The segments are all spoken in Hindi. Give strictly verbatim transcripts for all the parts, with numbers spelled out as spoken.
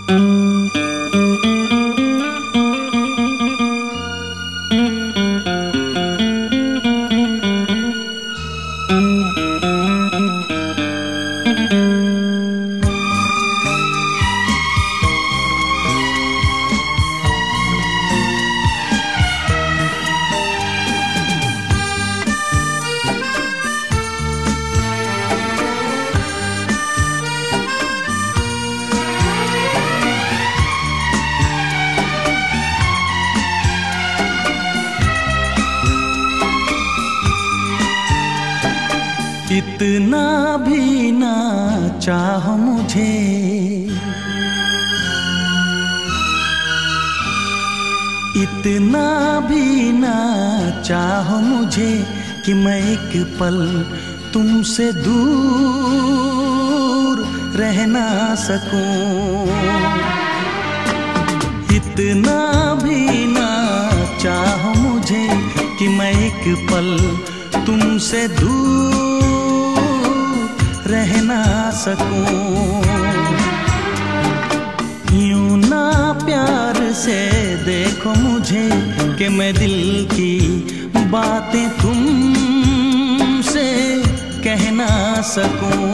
इतना भी ना चाहो मुझे, इतना भी ना चाहो मुझे कि मैं एक पल तुमसे दूर रह ना सकूं। इतना भी ना चाहो मुझे कि मैं एक पल तुमसे दूर रह ना सकूं। यूं ना प्यार से देखो मुझे कि मैं दिल की बातें तुमसे कह ना सकूं।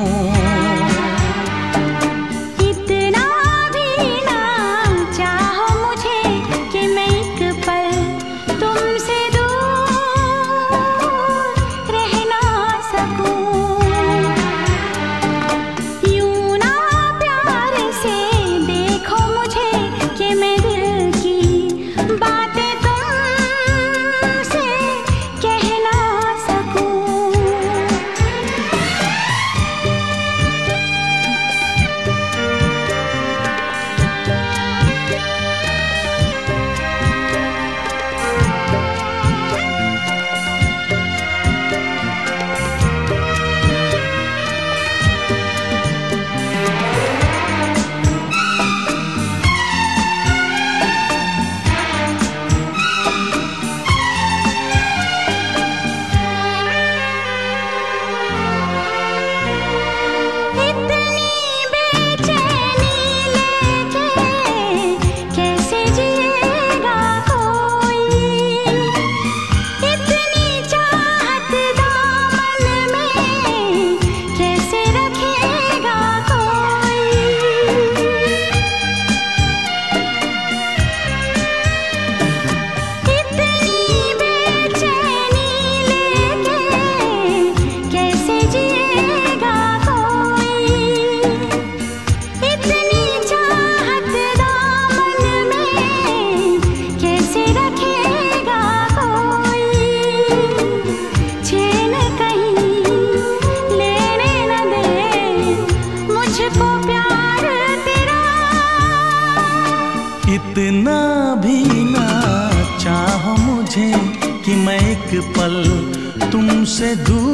इतना भी ना चाहो मुझे कि मैं एक पल तुमसे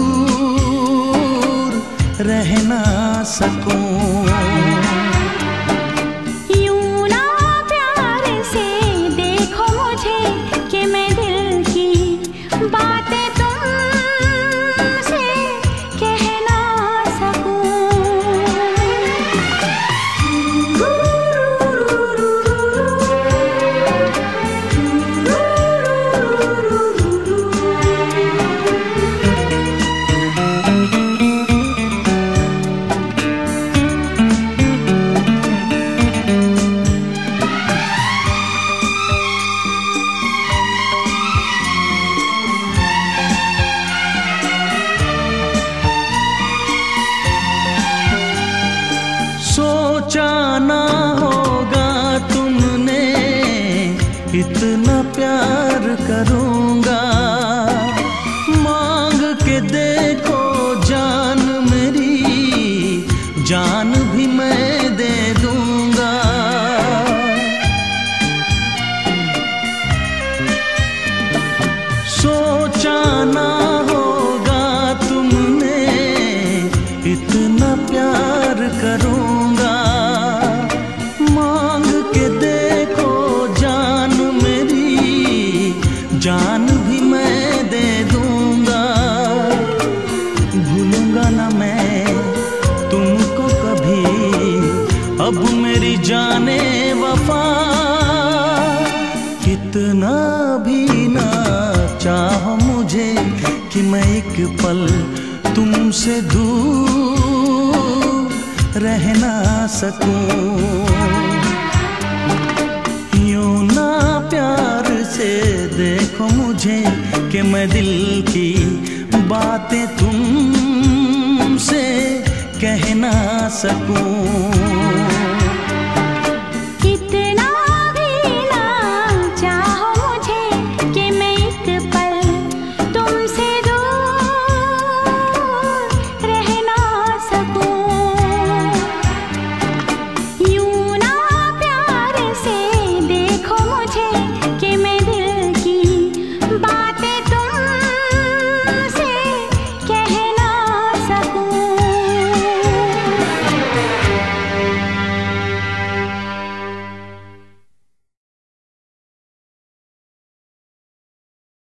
दूर रह ना सकूं। सोचा ना होगा तुमने इतना प्यार करूंगा, मांग के देखो जान मेरी, जान भी मैं दे दूंगा। सोचा ना होगा तुमने इतना प्यार करूंगा, मांग के देखो जान मेरी, जाने वफा, कितना भी ना चाहो मुझे कि मैं एक पल तुमसे दूर रह ना सकूं। यूं ना प्यार से देखो मुझे कि मैं दिल की बातें तुमसे कह ना सकूं।